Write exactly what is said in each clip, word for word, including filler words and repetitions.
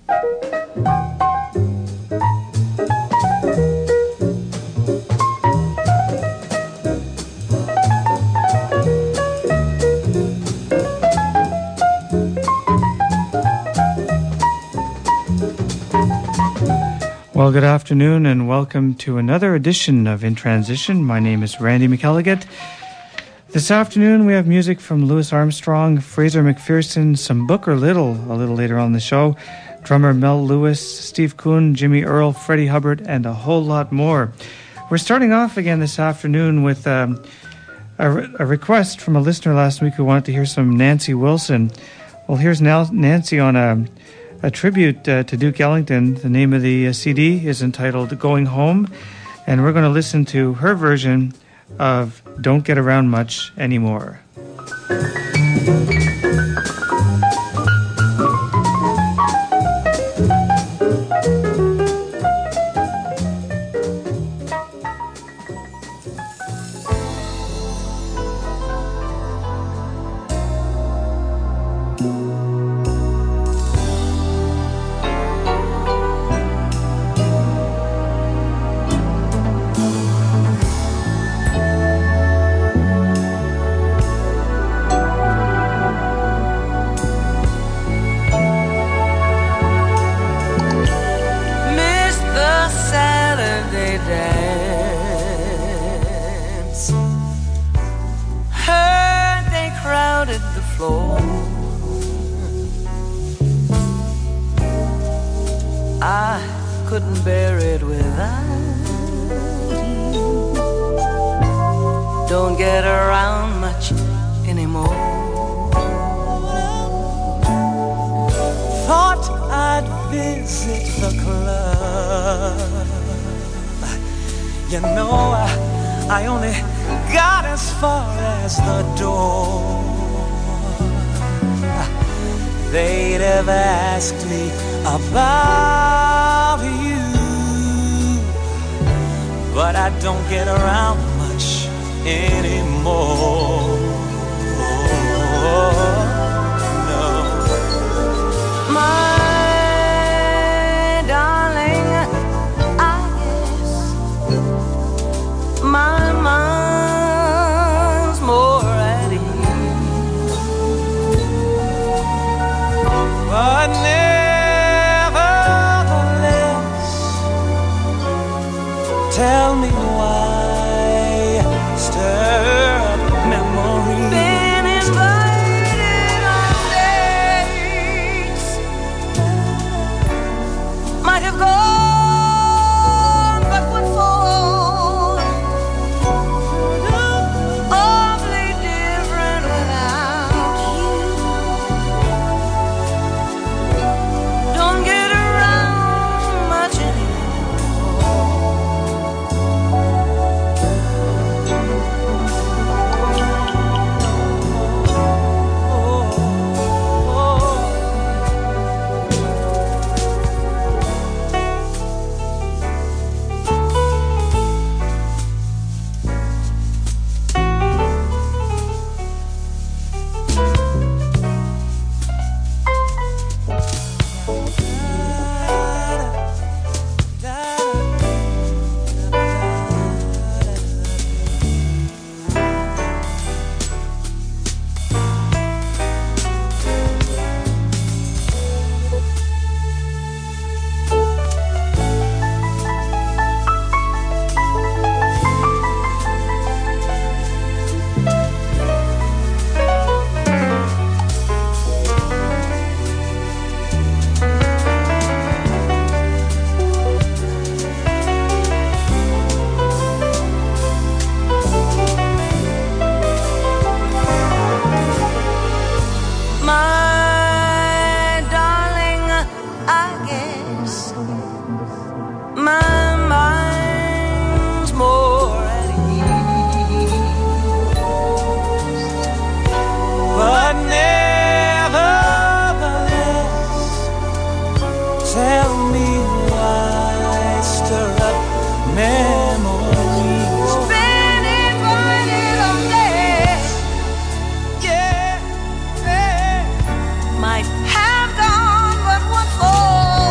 Well, good afternoon and welcome to another edition of In Transition. My name is Randy McElligott. This afternoon we have music from Louis Armstrong, Fraser McPherson, some Booker Little a little later on the show, drummer Mel Lewis, Steve Kuhn, Jimmy Earl, Freddie Hubbard, and a whole lot more. We're starting off again this afternoon with um, a, re- a request from a listener last week who wanted to hear some Nancy Wilson. Well, here's Nal- Nancy on a... A tribute uh, to Duke Ellington. The name of the uh, C D is entitled Going Home, and we're going to listen to her version of Don't Get Around Much Anymore. Might have gone, but what for?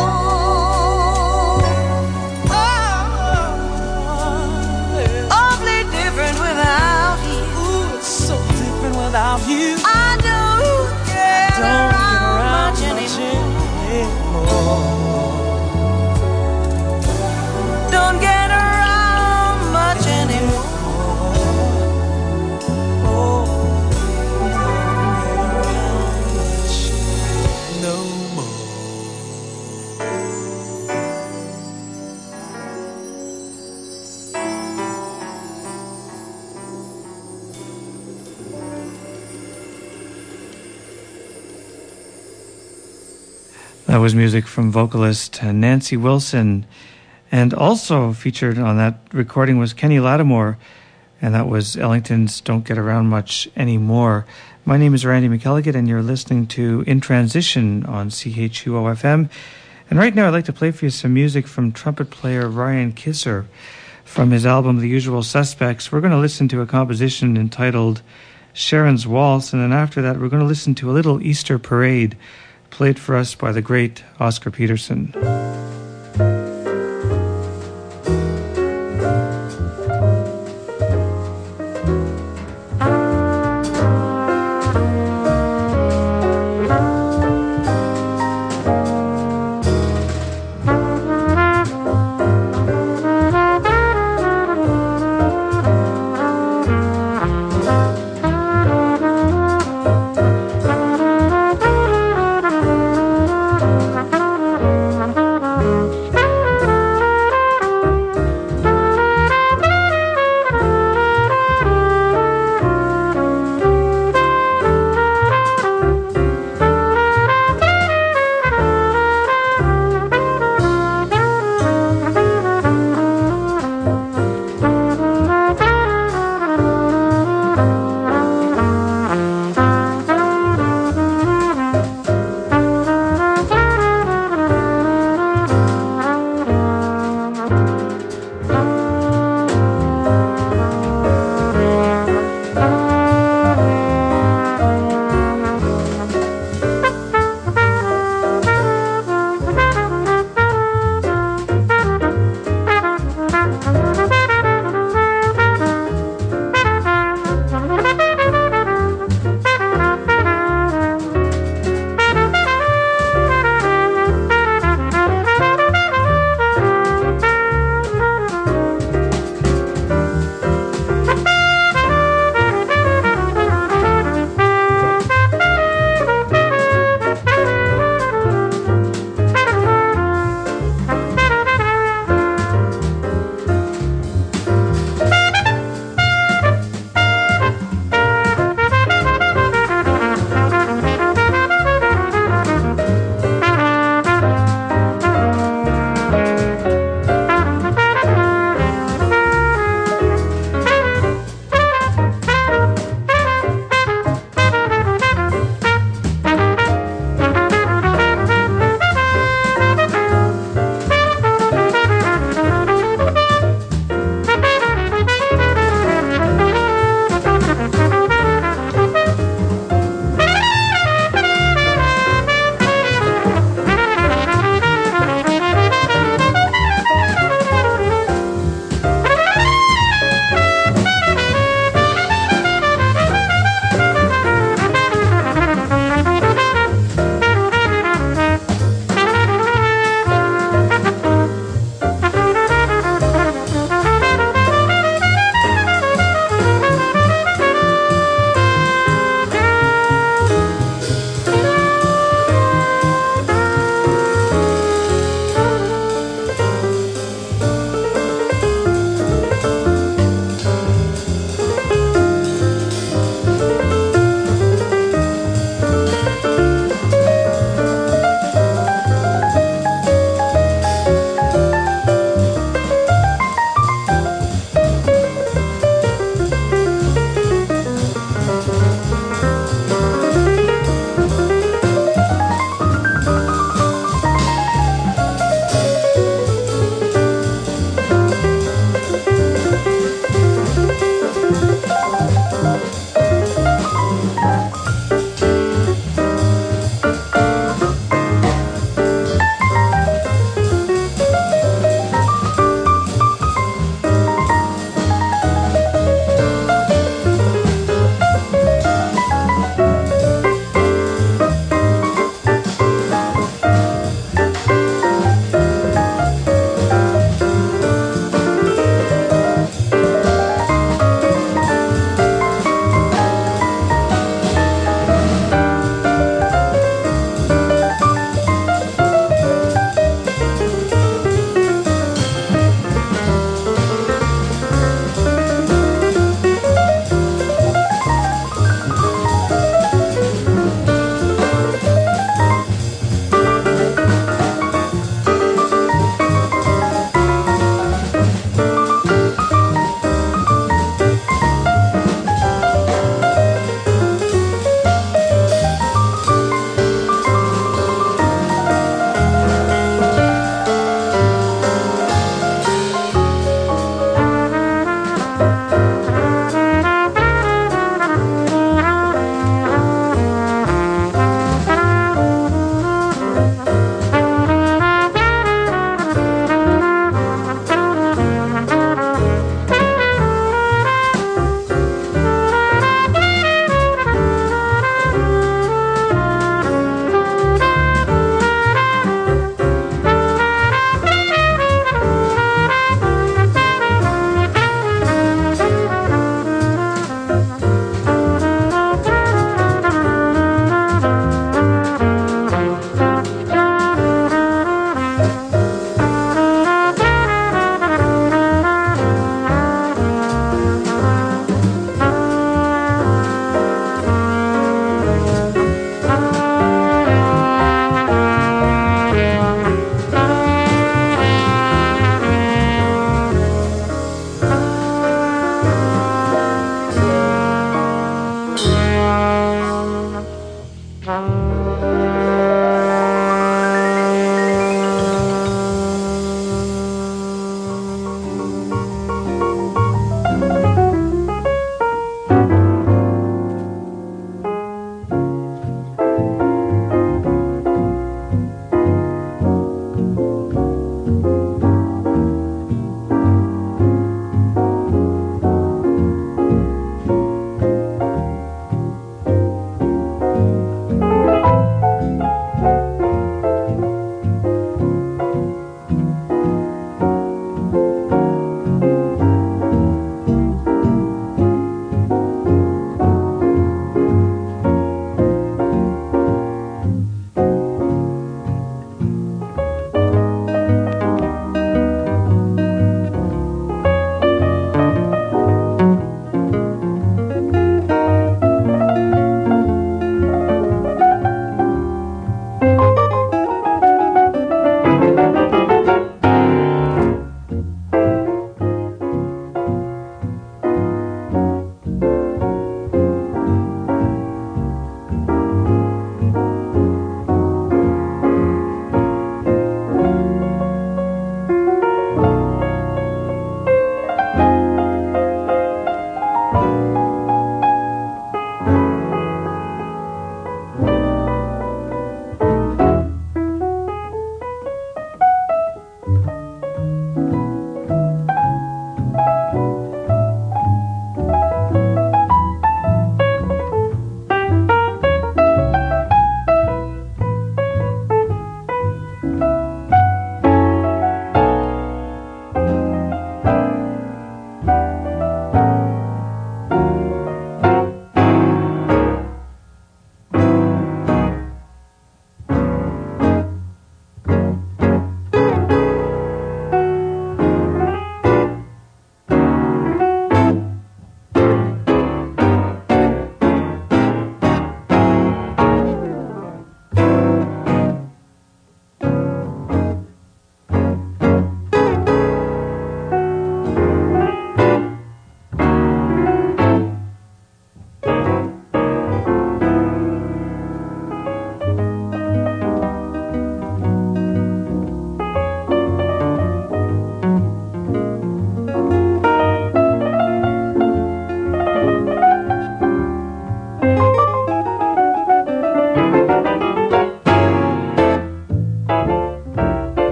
was music from vocalist uh, Nancy Wilson. And also featured on that recording was Kenny Lattimore, and that was Ellington's Don't Get Around Much Anymore. My name is Randy McElligott, and you're listening to In Transition on C H U O F M. And right now I'd like to play for you some music from trumpet player Ryan Kisser from his album The Usual Suspects. We're going to listen to a composition entitled Sharon's Waltz, and then after that we're going to listen to a little Easter parade played for us by the great Oscar Peterson. Thank you.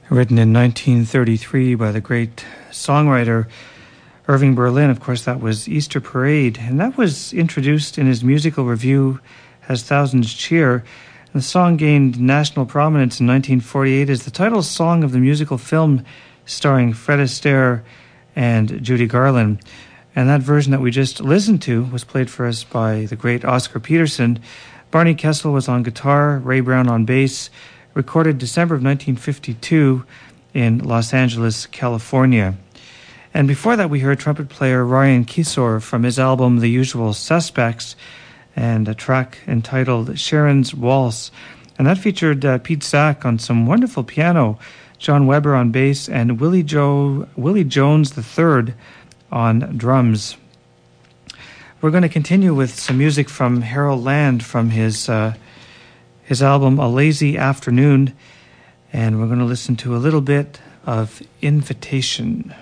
written in nineteen thirty-three by the great songwriter Irving Berlin. Of course, that was Easter Parade, and that was introduced in his musical review as Thousands Cheer. And the song gained national prominence in nineteen forty-eight as the title song of the musical film starring Fred Astaire and Judy Garland. And that version that we just listened to was played for us by the great Oscar Peterson. Barney Kessel was on guitar, Ray Brown on bass, recorded December of nineteen fifty-two in Los Angeles, California. And before that, we heard trumpet player Ryan Kisor from his album The Usual Suspects and a track entitled Sharon's Waltz. And that featured uh, Pete Sack on some wonderful piano, John Weber on bass, and Willie, Joe, Willie Jones the third on drums. We're going to continue with some music from Harold Land from his uh, his album A Lazy Afternoon, and we're going to listen to a little bit of Invitation.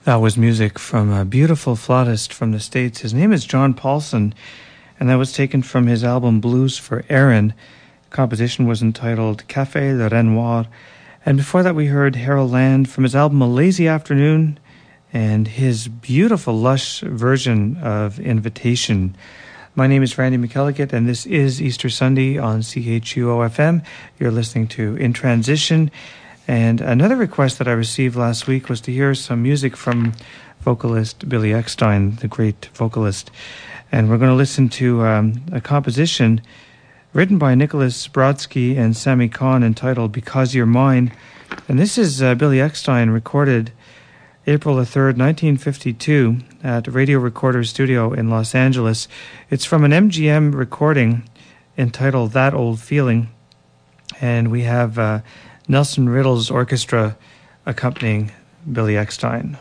That was music from a beautiful flautist from the States. His name is John Paulson, and that was taken from his album Blues for Aaron. The composition was entitled Café Le Renoir. And before that, we heard Harold Land from his album A Lazy Afternoon and his beautiful, lush version of Invitation. My name is Randy McElligott, and this is Easter Sunday on C H U O F M. You're listening to In Transition. And another request that I received last week was to hear some music from vocalist Billy Eckstine, the great vocalist. And we're going to listen to um, a composition written by Nicholas Brodsky and Sammy Kahn entitled Because You're Mine. And this is uh, Billy Eckstine, recorded April the third, nineteen fifty-two at Radio Recorder Studio in Los Angeles. It's from an M G M recording entitled That Old Feeling. And we have Uh, Nelson Riddle's orchestra accompanying Billy Eckstine.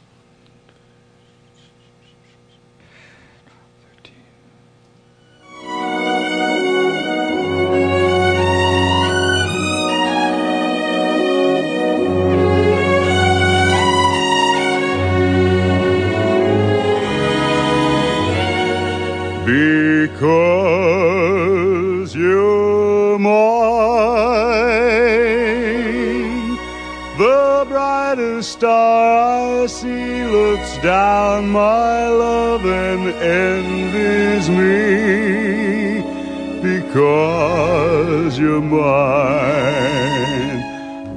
Because you're mine, the brightest star I see looks down my love and envies me. Because you're mine,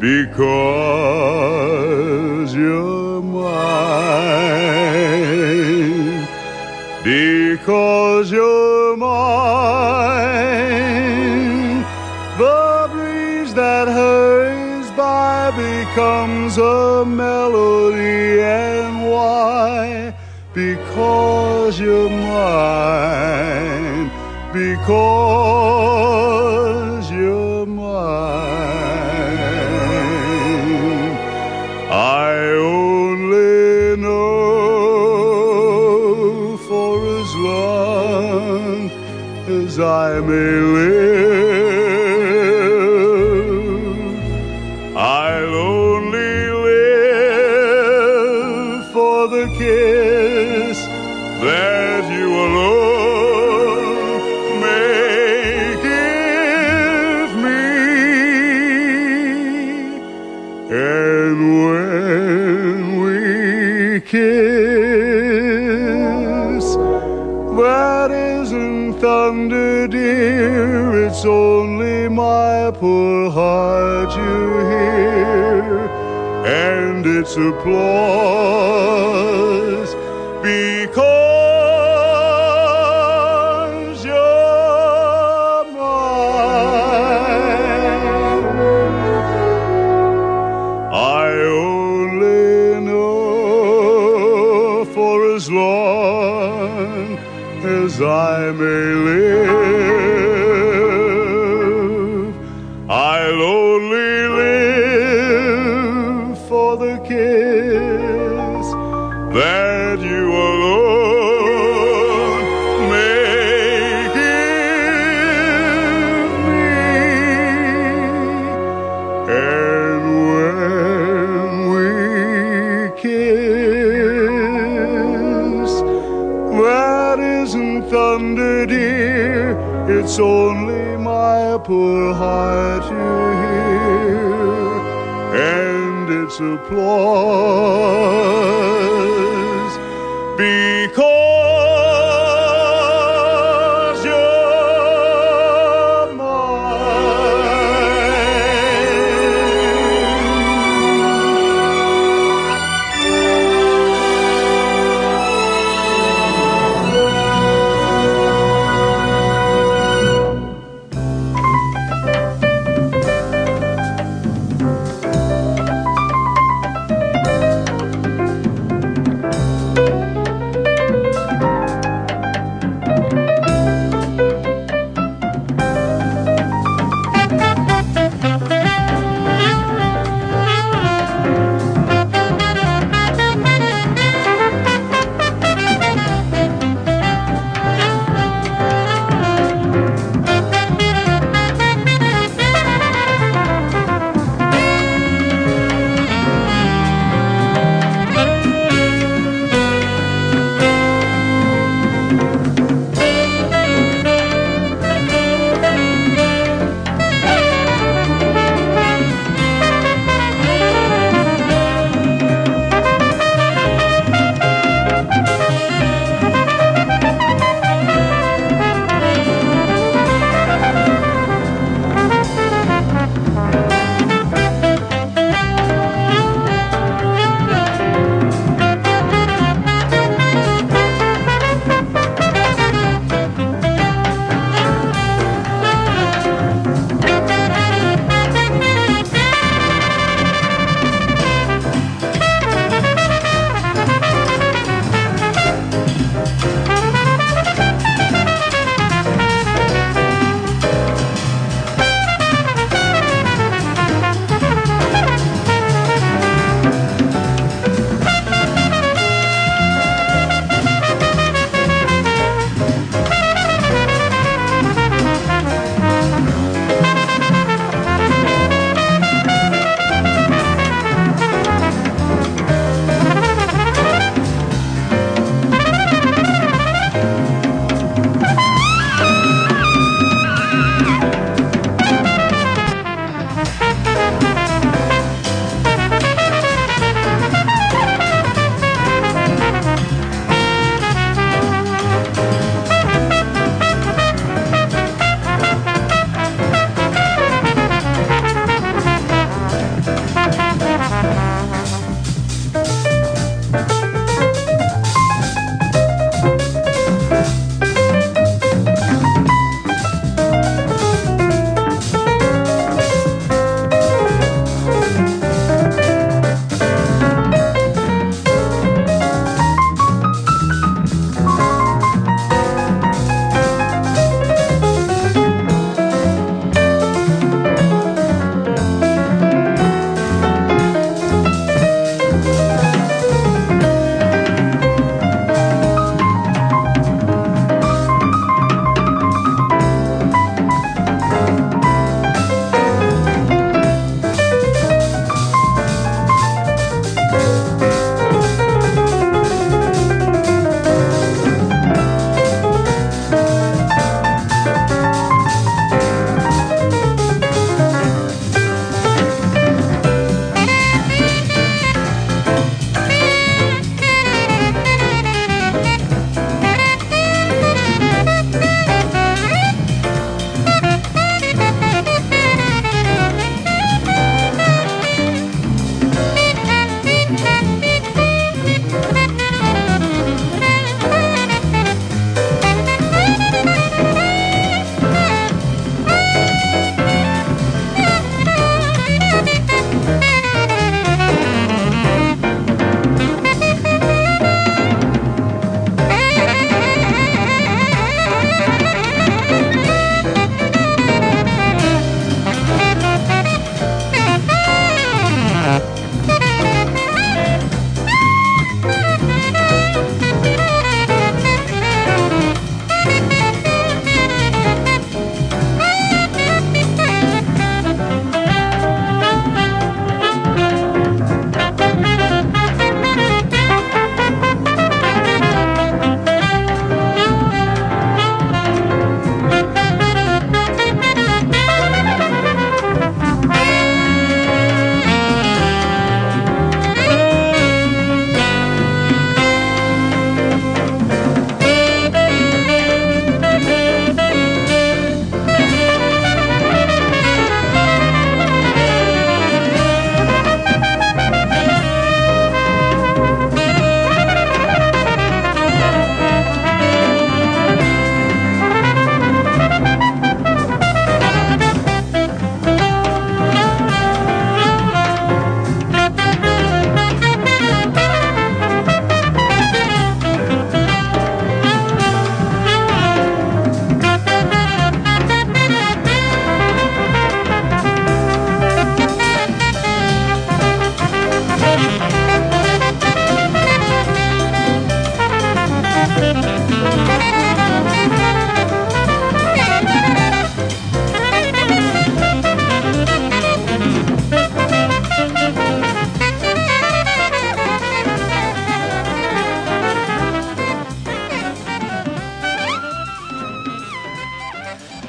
because you're mine, because you're mine, the breeze that hurries by becomes a melody. And why? Because you're mine, because you're mine. I only know for as long as I may live, I'll only live for the kiss that you alone may give me. And when we kiss, that isn't thunder, dear, it's only my poor heart you hear, and it's applause because you're mine. I only know for as long as I may live, I'll only live for the kiss that you alone may give me. And when we kiss, that isn't thunder, dear, it's only my poor heart you hear, and it's applause because you're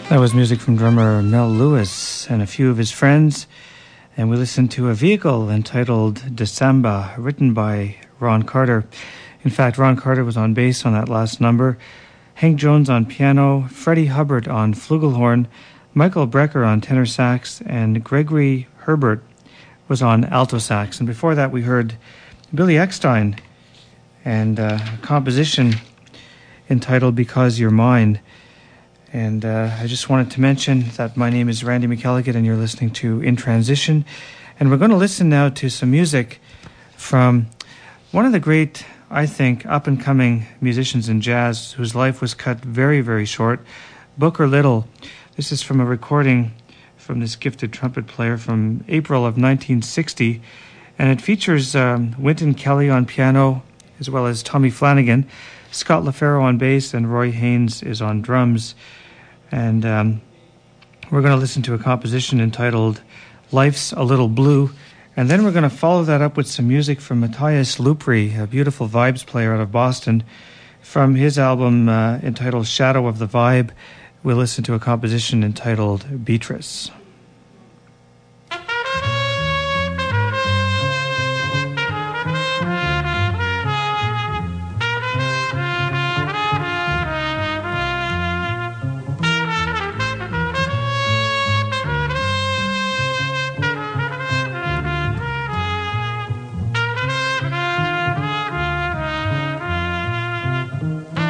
That was music from drummer Mel Lewis and a few of his friends, and we listened to a vehicle entitled December, written by Ron Carter. In fact, Ron Carter was on bass on that last number, Hank Jones on piano, Freddie Hubbard on flugelhorn, Michael Brecker on tenor sax, and Gregory Herbert was on alto sax. And before that, we heard Billy Eckstein and uh, a composition entitled Because You're Mine. And uh, I just wanted to mention that my name is Randy McElligott and you're listening to In Transition. And we're going to listen now to some music from one of the great, I think, up-and-coming musicians in jazz whose life was cut very, very short, Booker Little. This is from a recording from this gifted trumpet player from April of nineteen sixty. And it features um, Wynton Kelly on piano, as well as Tommy Flanagan, Scott LaFaro on bass, and Roy Haynes is on drums. And um, we're going to listen to a composition entitled Life's a Little Blue. And then we're going to follow that up with some music from Matthias Lupri, a beautiful vibes player out of Boston. From his album uh, entitled Shadow of the Vibe, we'll listen to a composition entitled Beatrice.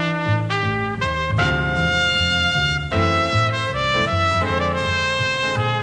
Thank you.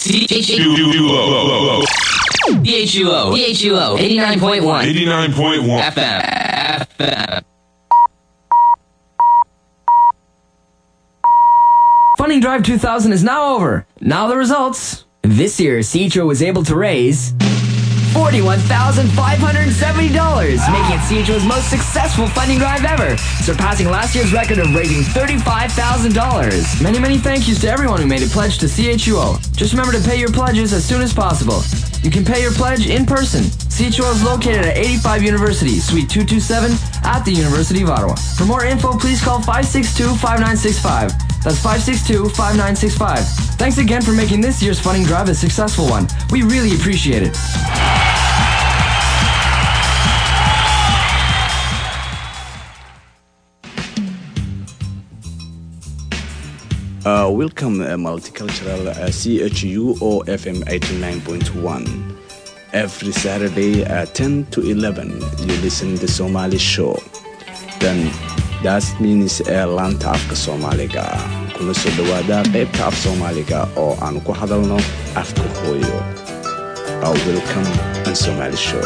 C H U O. C H U O. C H U O. eighty-nine point one. eighty-nine point one. F M. F M. Funding Drive two thousand is now over. Now the results. This year, C H O was able to raise forty-one thousand five hundred seventy dollars, making it C H O's most successful funding drive ever, surpassing last year's record of raising thirty-five thousand dollars. Many, many thank yous to everyone who made a pledge to C H U O. Just remember to pay your pledges as soon as possible. You can pay your pledge in person. C H O is located at eighty-five University, Suite two two seven at the University of Ottawa. For more info, please call five six two, five nine six five. That's five six two, five nine six five. Thanks again for making this year's funding drive a successful one. We really appreciate it. Uh, welcome uh, Multicultural uh, C H U O F M eighty-nine point one. Every Saturday at ten to eleven, you listen to Somali Show. Then that means uh, Lanta Afka Somaliga. Kuna so dawada qaybta af Somaliga oo aan ku hadalno afka hooyo. Uh, welcome on Somali Show.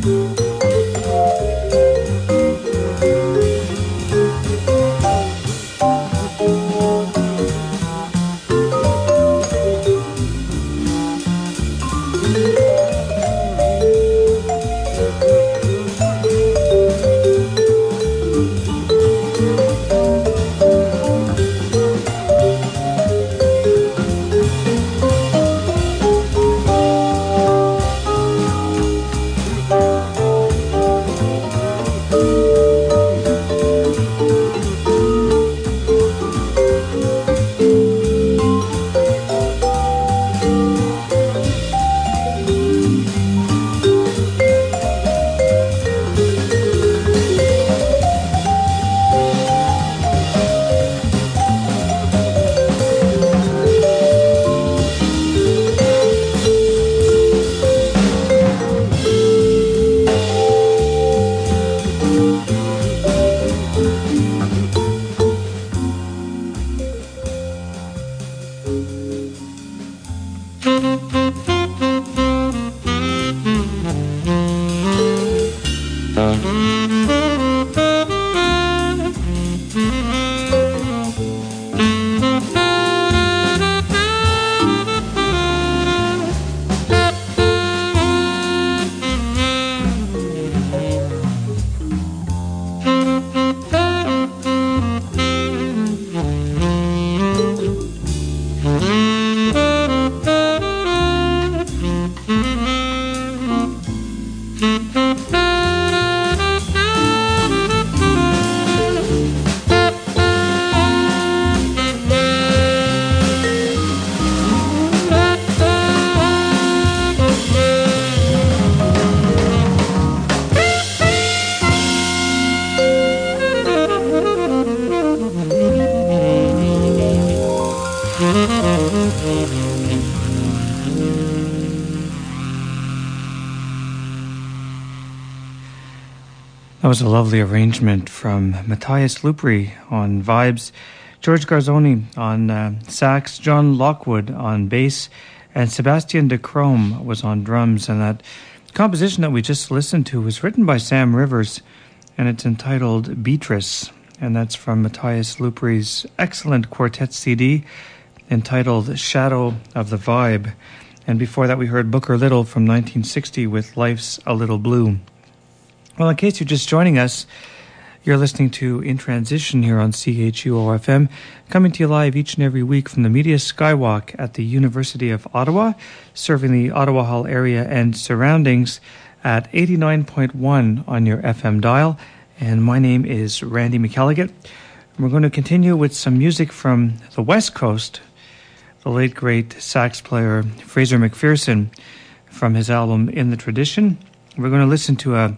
That was a lovely arrangement from Matthias Lupri on vibes, George Garzoni on uh, sax, John Lockwood on bass, and Sebastian de Crome was on drums. And that composition that we just listened to was written by Sam Rivers, and it's entitled Beatrice. And that's from Matthias Lupri's excellent quartet C D entitled Shadow of the Vibe. And before that we heard Booker Little from nineteen sixty with Life's a Little Blue. Well, in case you're just joining us, you're listening to In Transition here on C H U O F M, coming to you live each and every week from the Media Skywalk at the University of Ottawa, serving the Ottawa Hall area and surroundings at eighty-nine point one on your F M dial. And my name is Randy McElligott. We're going to continue with some music from the West Coast, the late great sax player Fraser McPherson from his album In the Tradition. We're going to listen to a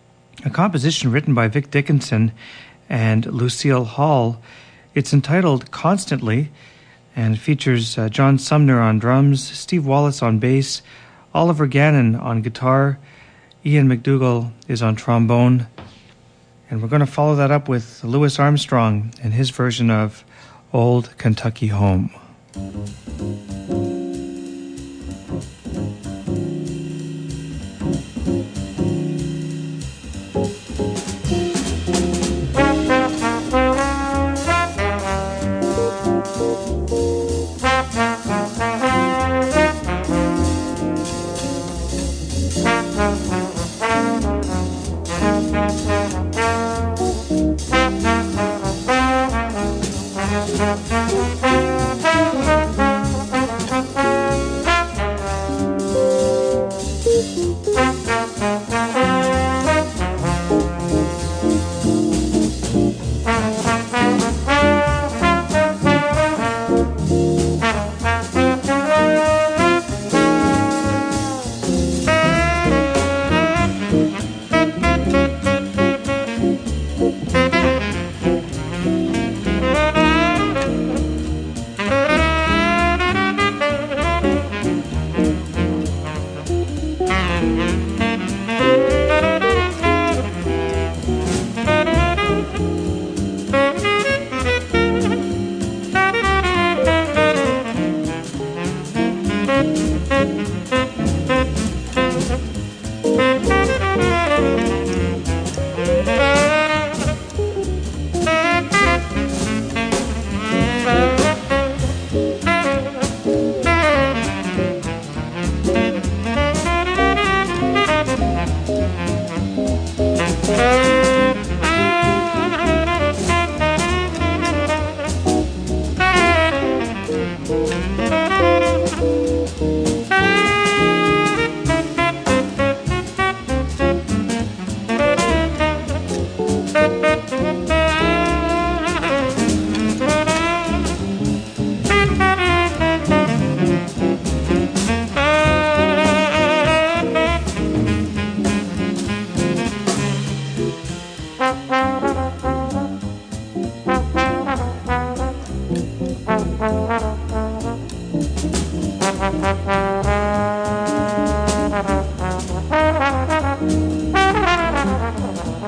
A composition written by Vic Dickinson and Lucille Hall. It's entitled Constantly and features uh, John Sumner on drums, Steve Wallace on bass, Oliver Gannon on guitar, Ian McDougall is on trombone. And we're going to follow that up with Louis Armstrong and his version of Old Kentucky Home. Thank you.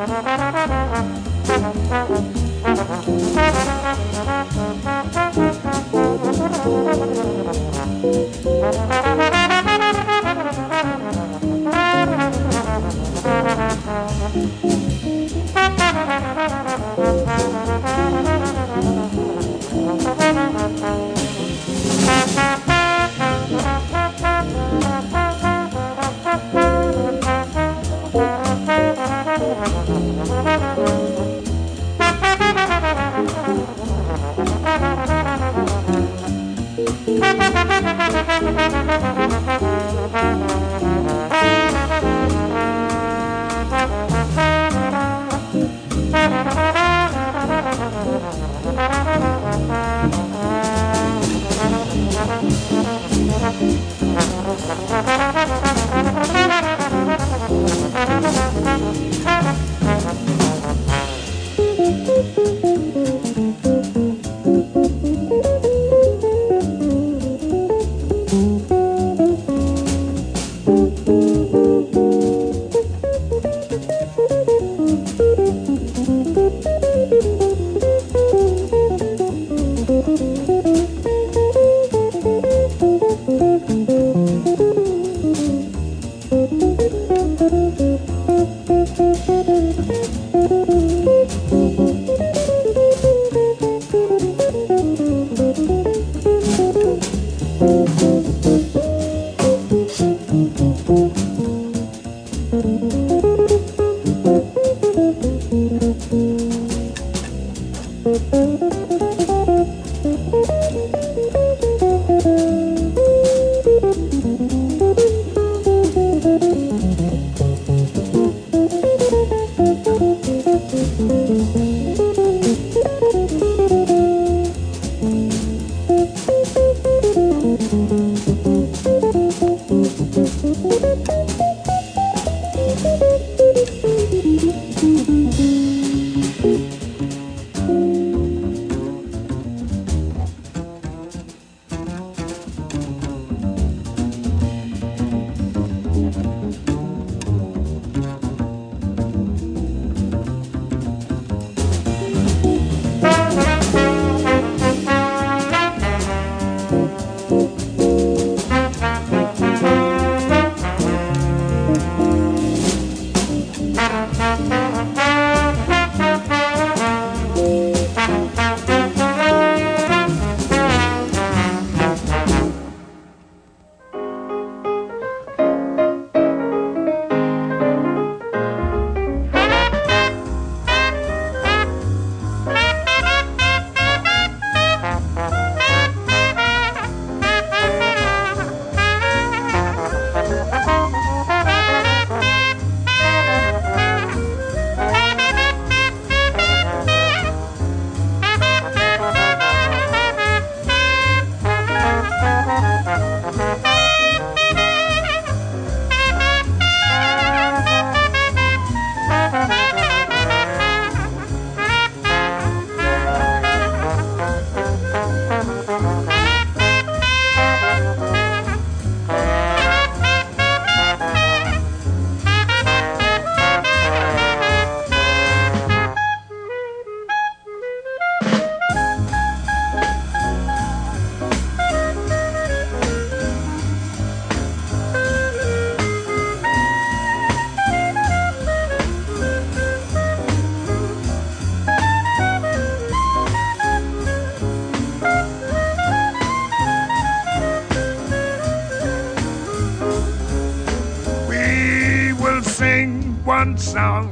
one song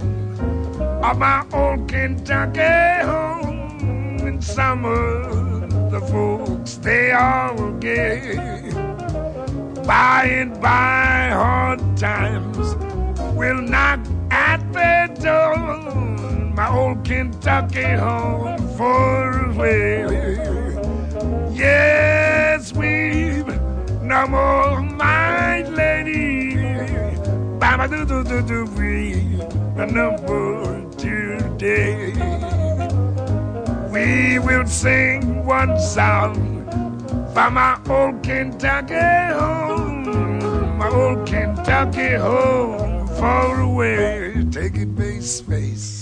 of my old Kentucky home. In summer, the folks, they all gay. By and by, hard times will knock at the door. My old Kentucky home far away. Yes, we've no more, my lady. Bama do do do do we no more today. We will sing one song for my old Kentucky home, my old Kentucky home far away, take it face face.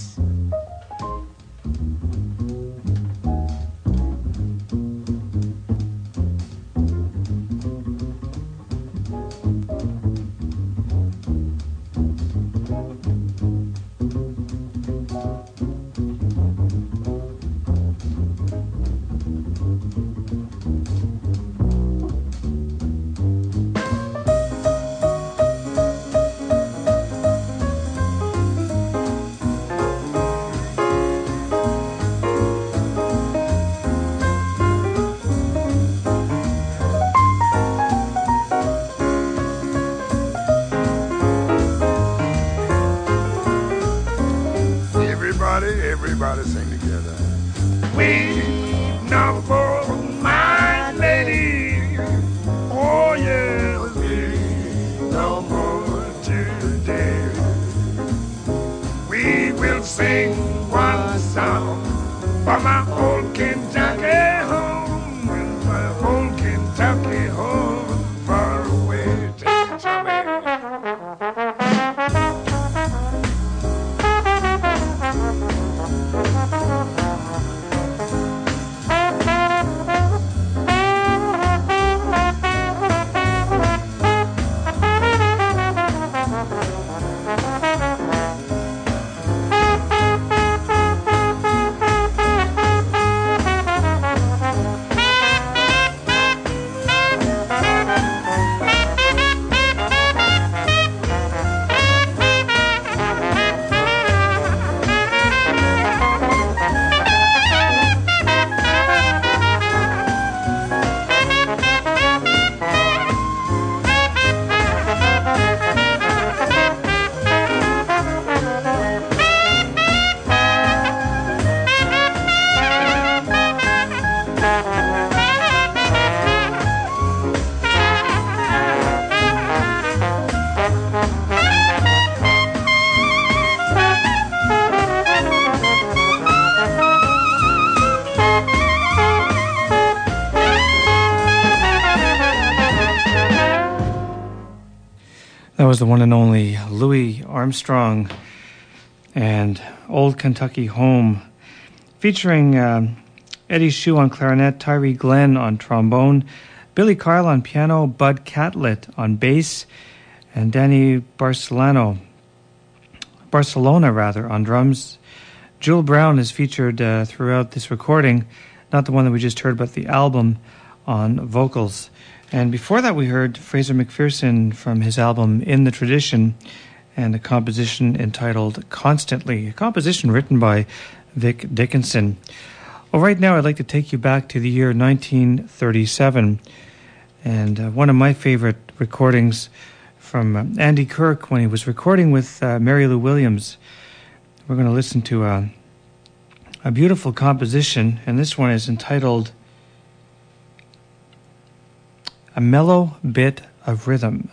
Everybody sing together. We number my lady. Oh yes, we number today. We will sing one song for my old Kentucky home, my old Kentucky home, far away. Take it from me. That was the one and only Louis Armstrong and Old Kentucky Home, featuring um, Eddie Shue on clarinet, Tyree Glenn on trombone, Billy Kyle on piano, Bud Catlett on bass, and Danny Barcelona, Barcelona rather, on drums. Jewel Brown is featured uh, throughout this recording, not the one that we just heard, but the album, on vocals. And before that, we heard Fraser McPherson from his album In the Tradition and a composition entitled Constantly, a composition written by Vic Dickinson. Well, right now, I'd like to take you back to the year nineteen thirty-seven, and uh, one of my favorite recordings from uh, Andy Kirk when he was recording with uh, Mary Lou Williams. We're going to listen to uh, a beautiful composition, and this one is entitled A Mellow Bit of Rhythm.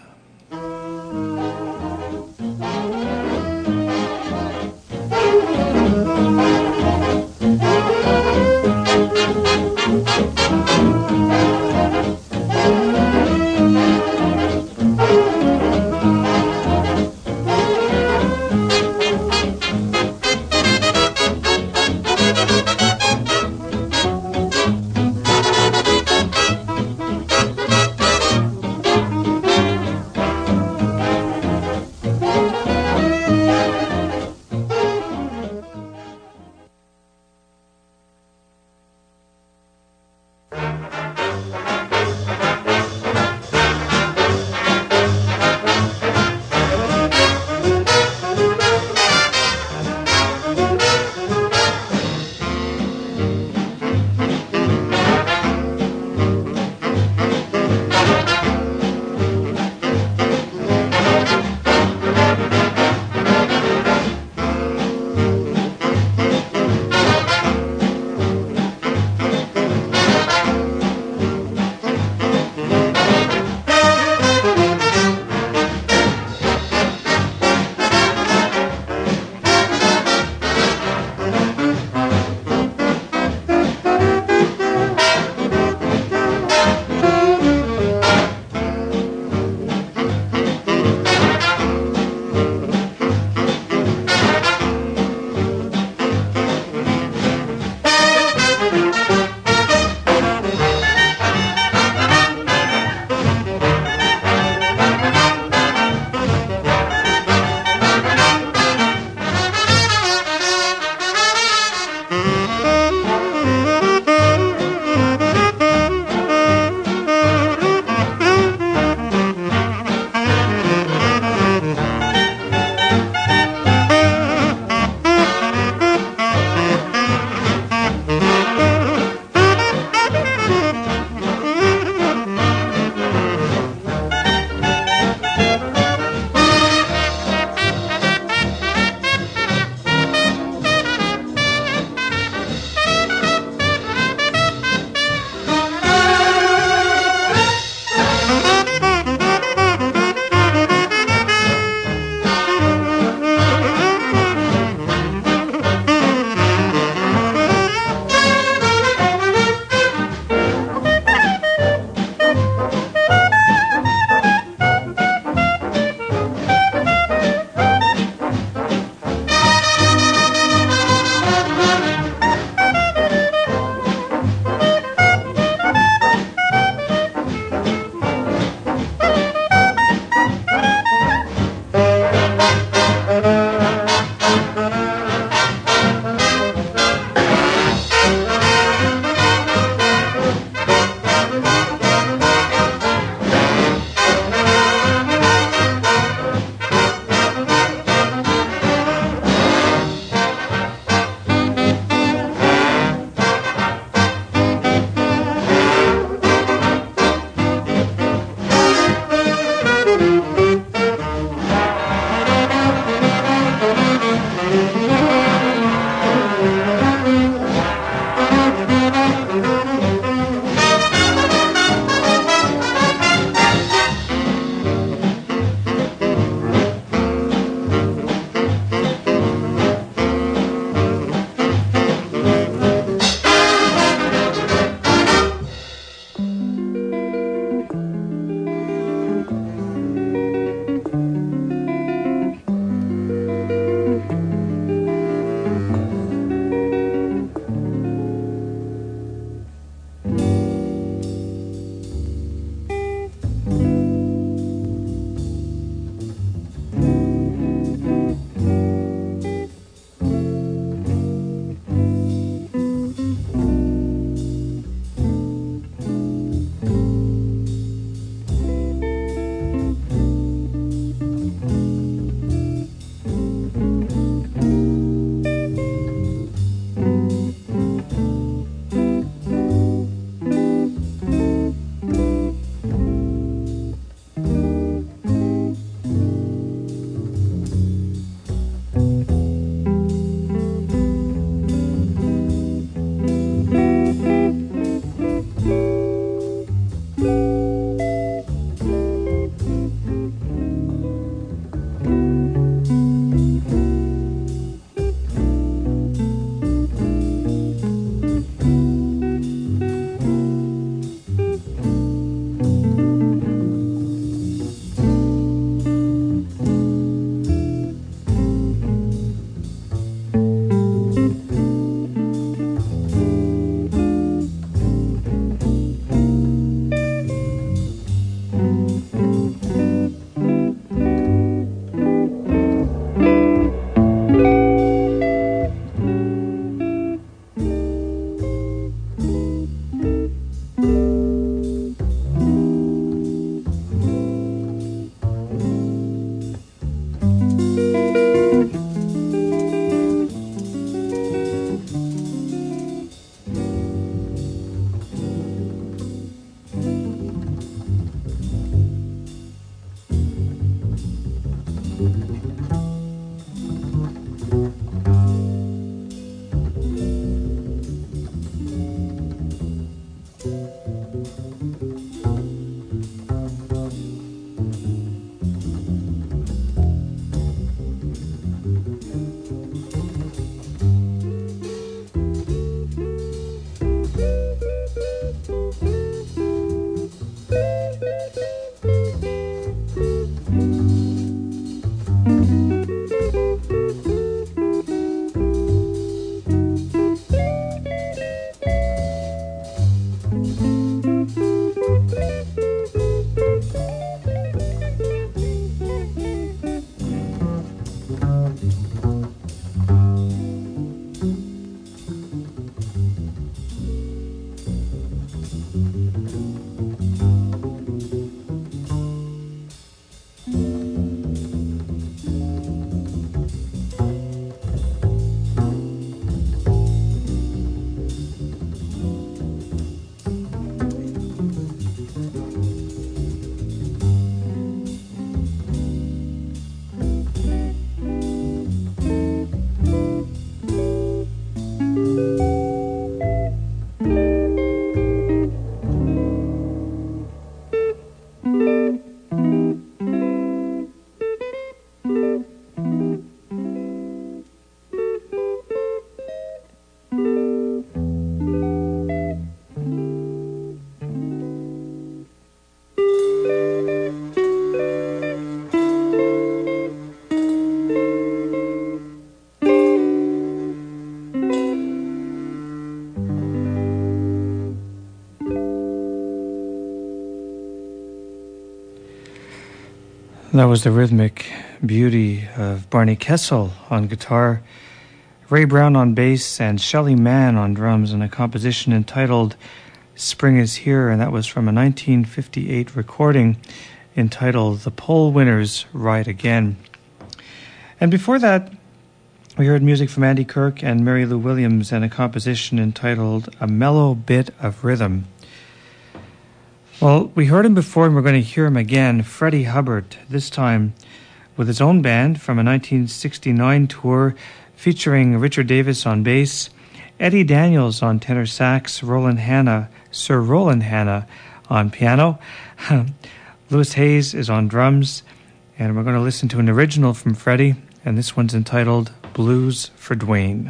That was the rhythmic beauty of Barney Kessel on guitar, Ray Brown on bass, and Shelly Manne on drums in a composition entitled Spring is Here, and that was from a nineteen fifty-eight recording entitled The Poll Winners Ride Again. And before that, we heard music from Andy Kirk and Mary Lou Williams and a composition entitled A Mellow Bit of Rhythm. Well, we heard him before and we're going to hear him again, Freddie Hubbard, this time with his own band from a nineteen sixty-nine tour featuring Richard Davis on bass, Eddie Daniels on tenor sax, Roland Hanna, Sir Roland Hanna on piano, Louis Hayes is on drums, and we're going to listen to an original from Freddie, and this one's entitled Blues for Dwayne.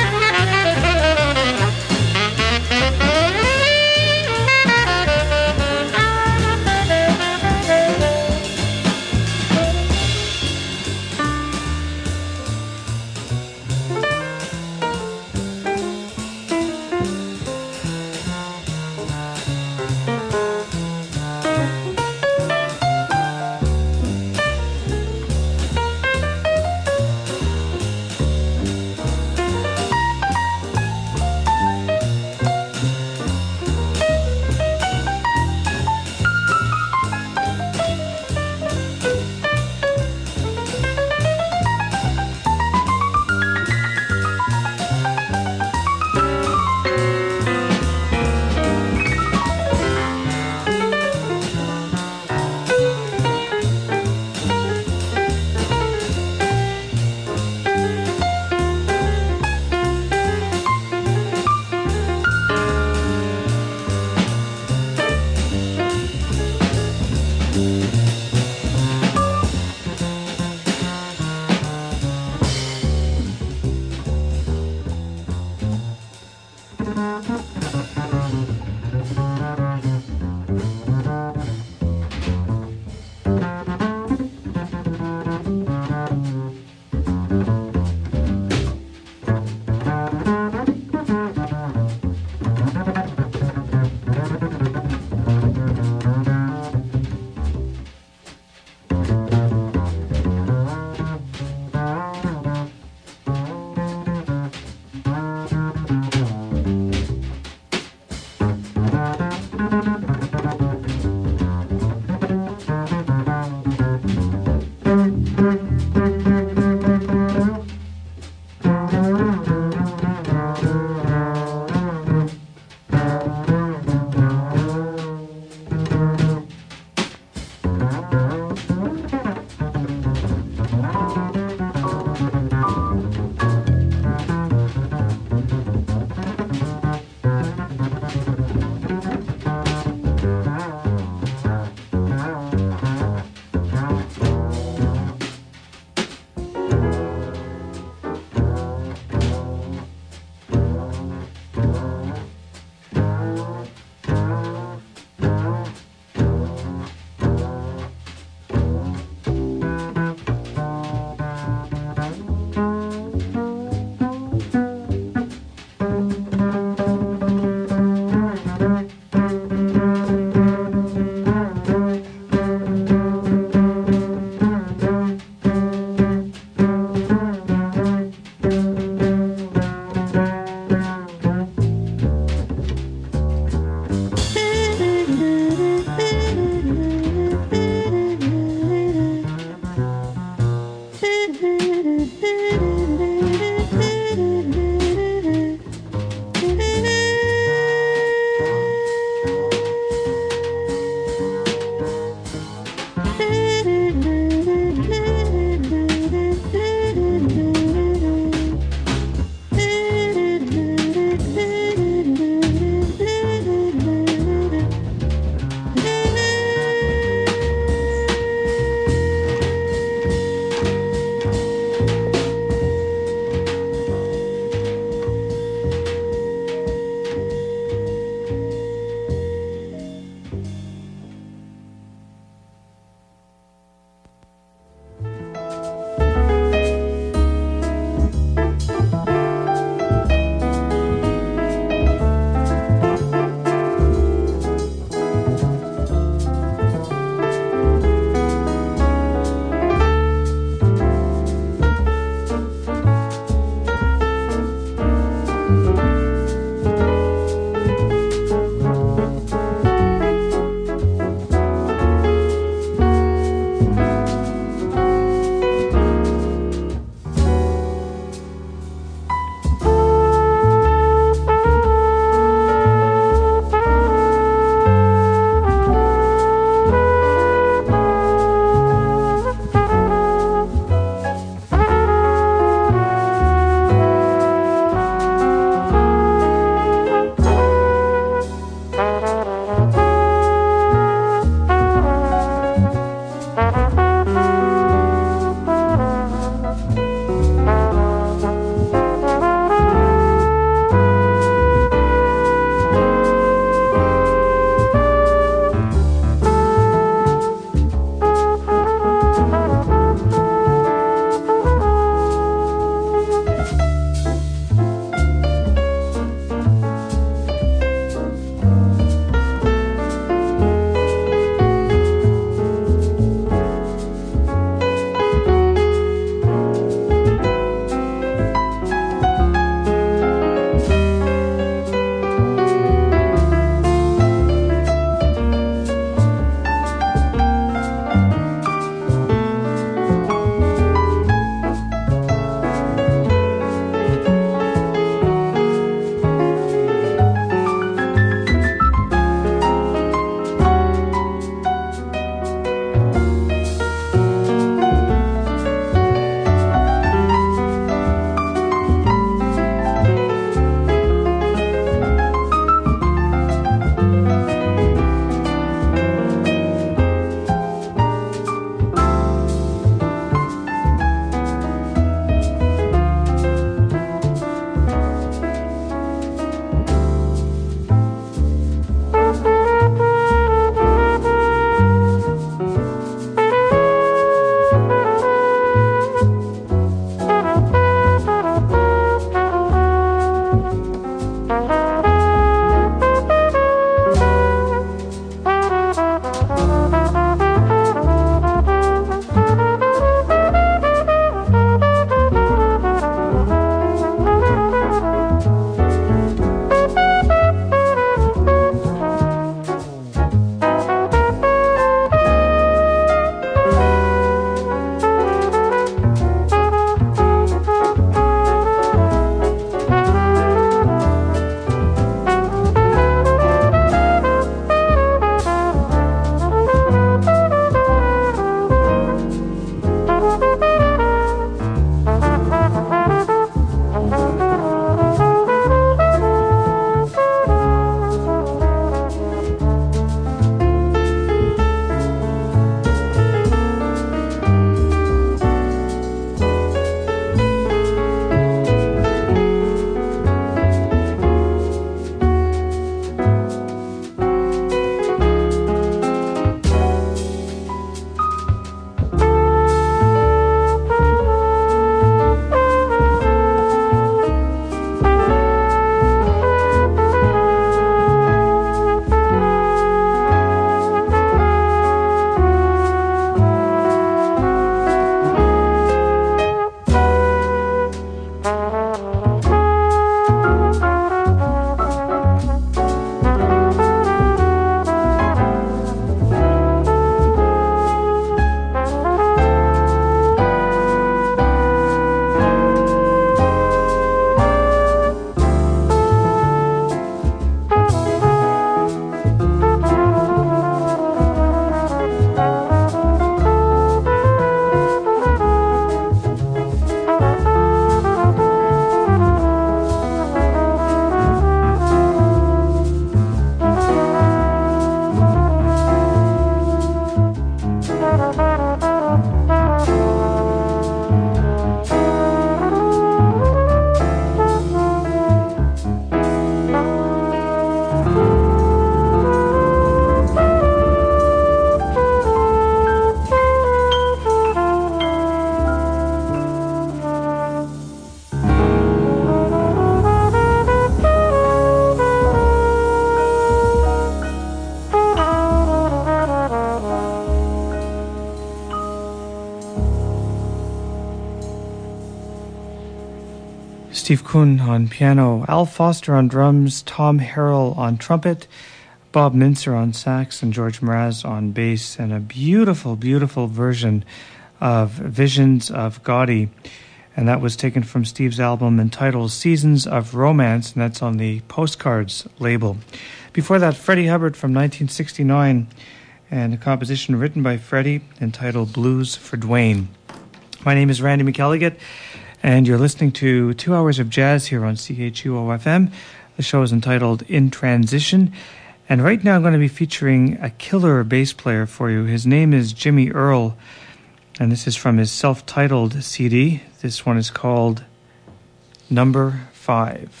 Steve Kuhn on piano, Al Foster on drums, Tom Harrell on trumpet, Bob Mincer on sax, and George Mraz on bass, and a beautiful, beautiful version of Visions of Gaudi. And that was taken from Steve's album entitled Seasons of Romance, and that's on the Postcards label. Before that, Freddie Hubbard from nineteen sixty-nine, and a composition written by Freddie entitled Blues for Dwayne. My name is Randy McElligott, and you're listening to two hours of jazz here on C H U O F M. The show is entitled In Transition, and right now I'm going to be featuring a killer bass player for you. His name is Jimmy Earl, and this is from his self-titled C D. This one is called Number Five.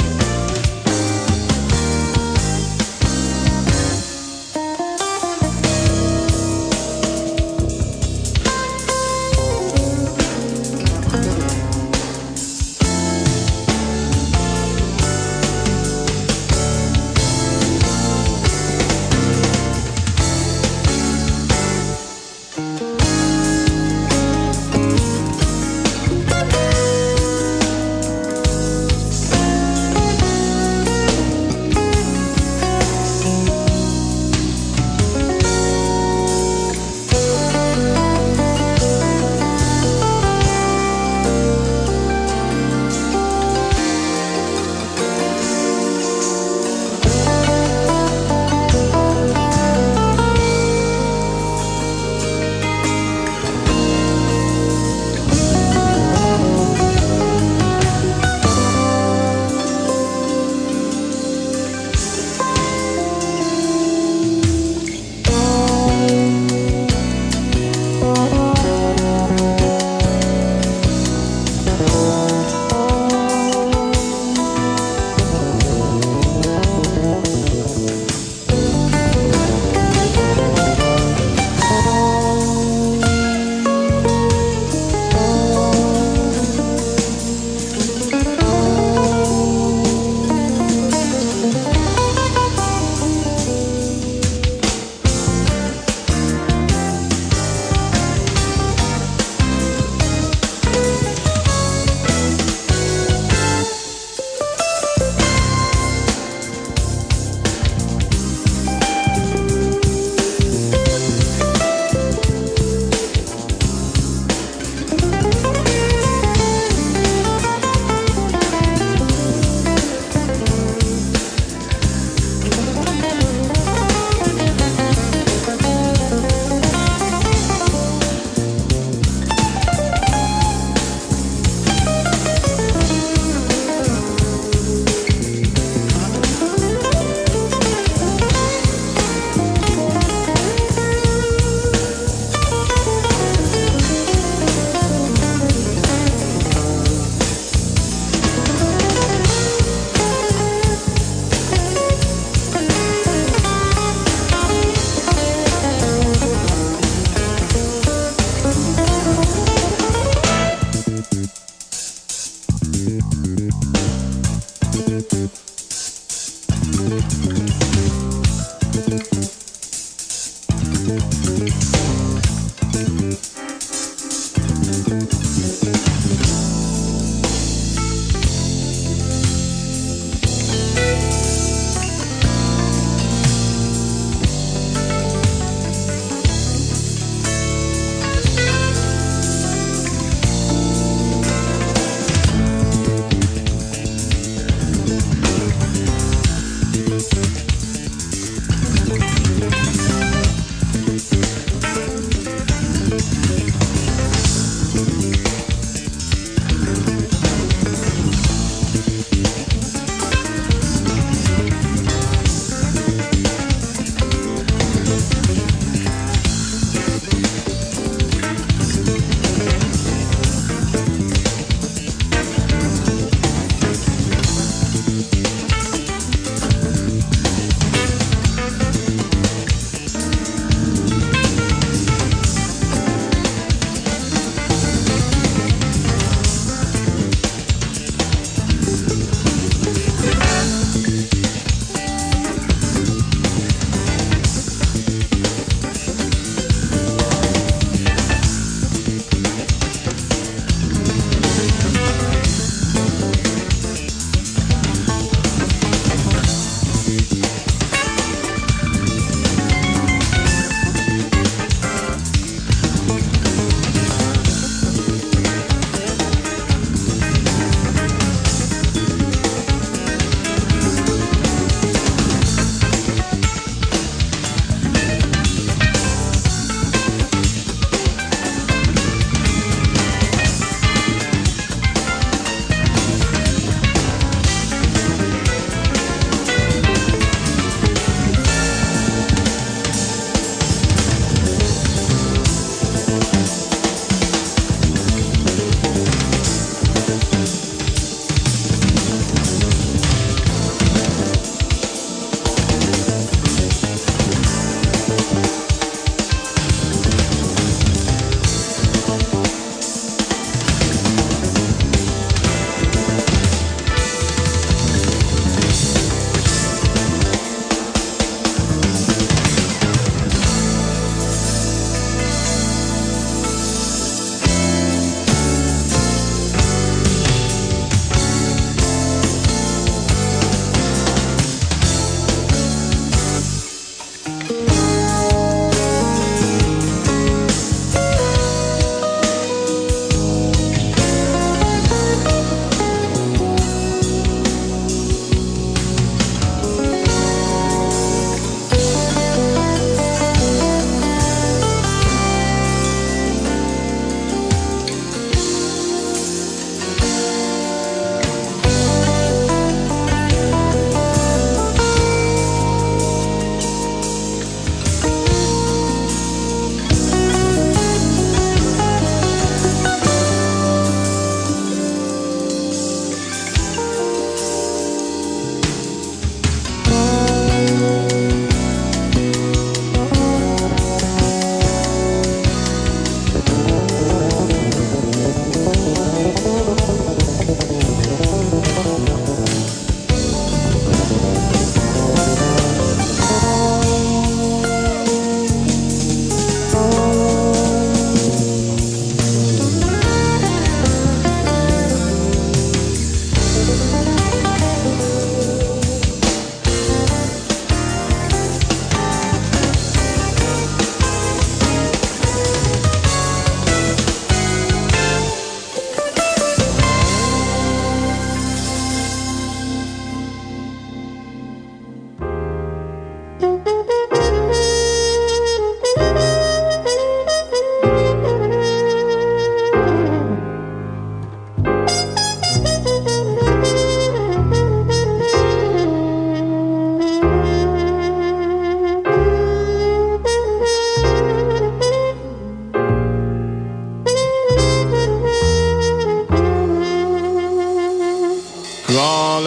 Thank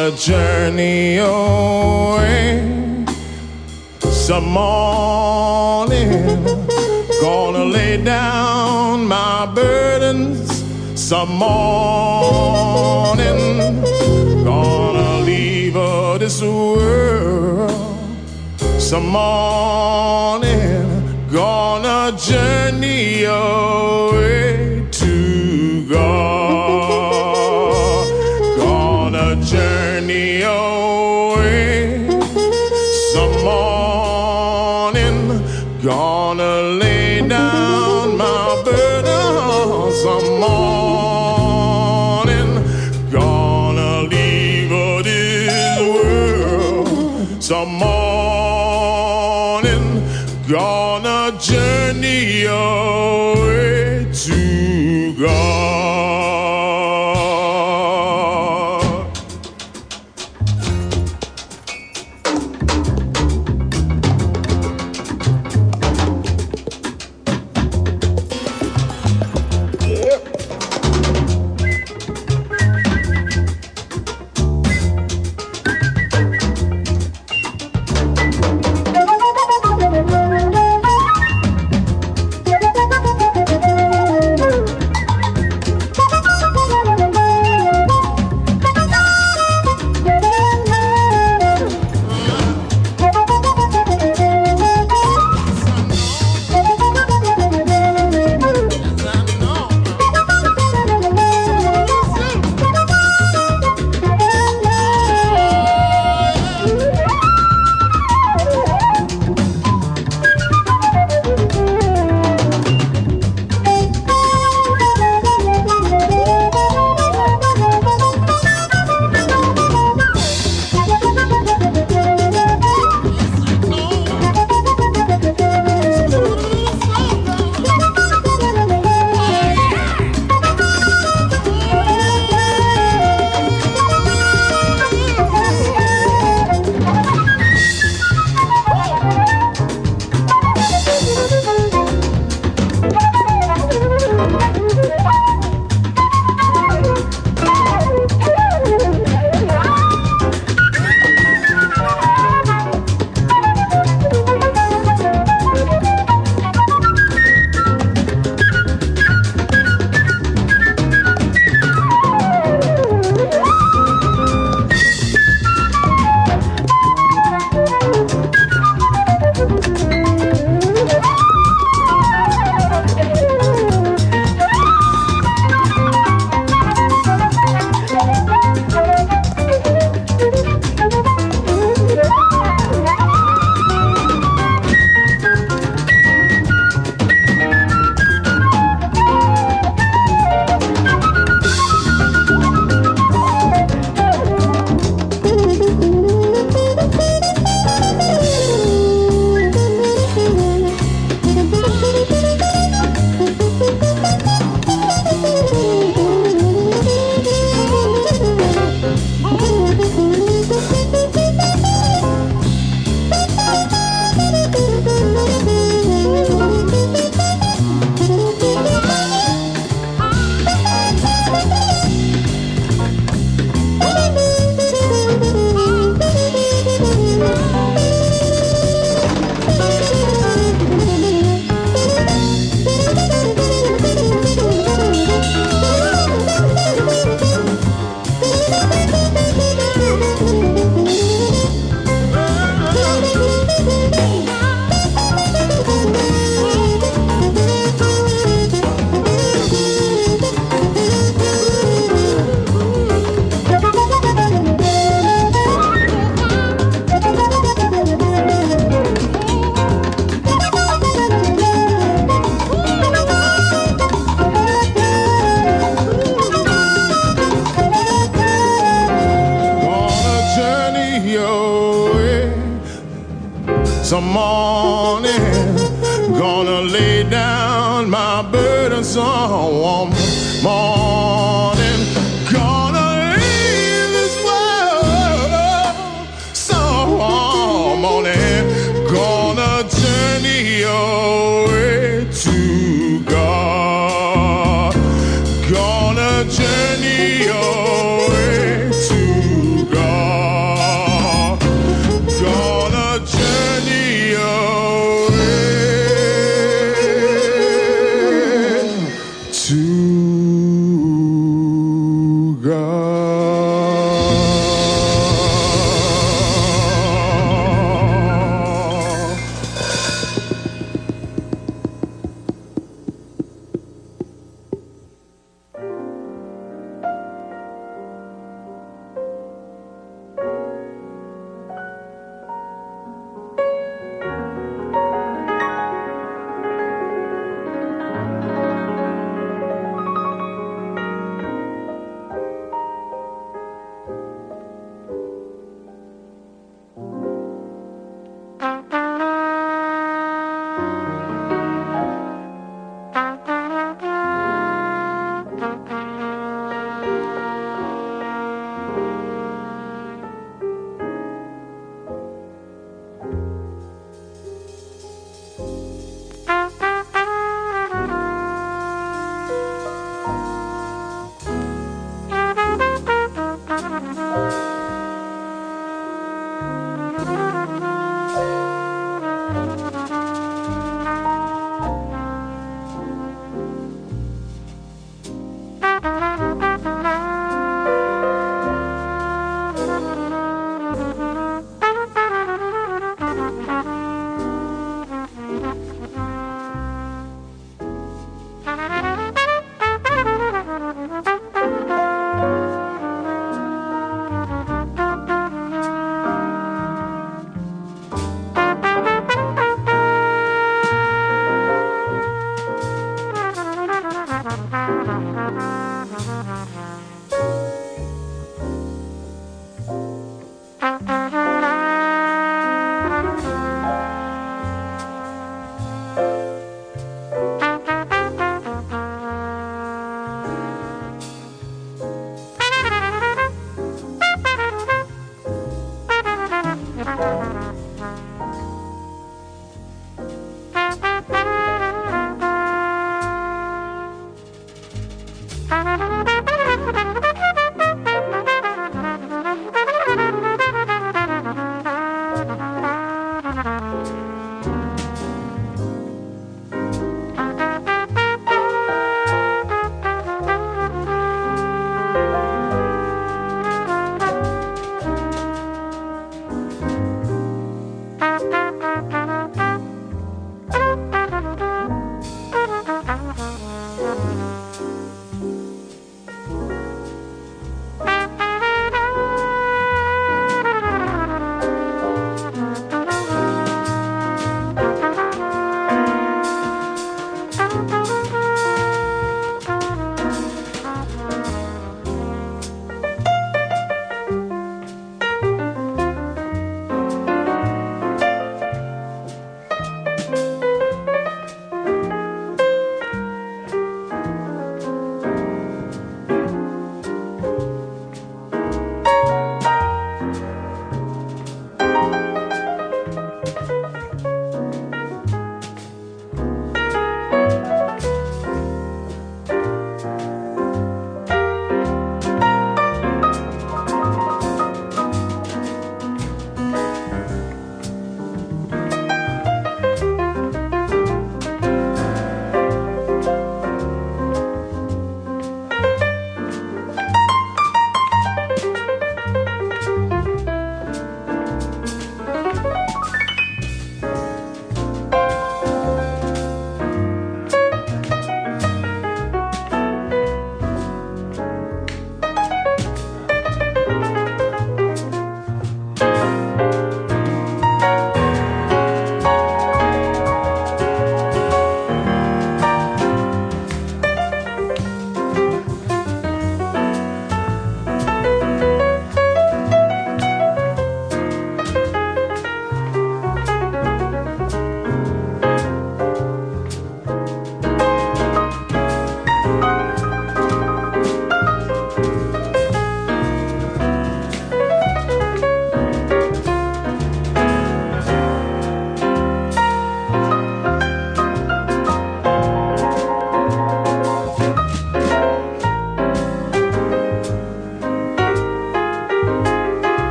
Gonna journey away some morning. Gonna lay down my burdens some morning. Gonna leave uh, this world some morning. Gonna journey away to God. Gonna journey away some morning. Gonna lay down my burden some morning. Gonna leave uh, this world some morning. Gonna journey away to God. some morning. Gonna lay down my burden some morning. Gonna leave this world some morning. Gonna journey away to God. Gonna journey away to God.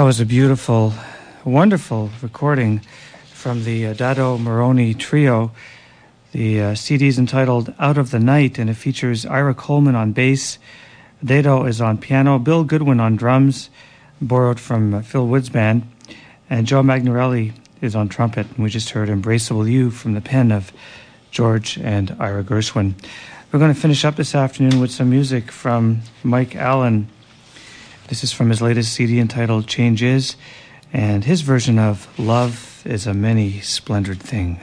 was a beautiful, wonderful recording from the uh, Dado Moroni Trio. The uh, C D is entitled Out of the Night, and it features Ira Coleman on bass, Dado is on piano, Bill Goodwin on drums, borrowed from uh, Phil Wood's band, and Joe Magnarelli is on trumpet. And we just heard Embraceable You from the pen of George and Ira Gershwin. We're going to finish up this afternoon with some music from Mike Allen. This is from his latest C D entitled Change Is, and his version of Love is a Many Splendored Thing.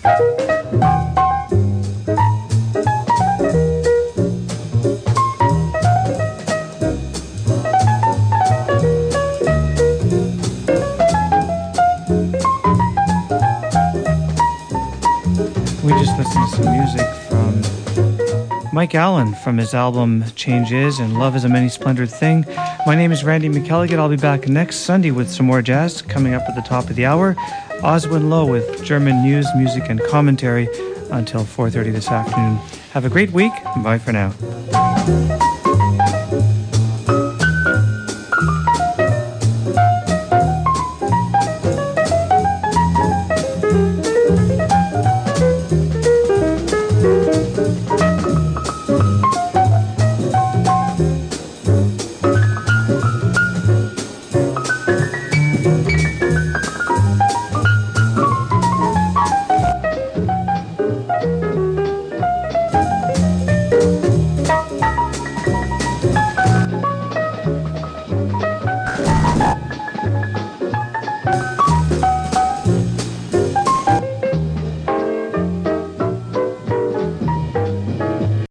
We just listened to some music from Mike Allen from his album Change Is and Love Is a Many Splendored Thing. My name is Randy McElligott. I'll be back next Sunday with some more jazz coming up at the top of the hour. Oswin Lowe with German news, music, and commentary until four thirty this afternoon. Have a great week. Bye for now.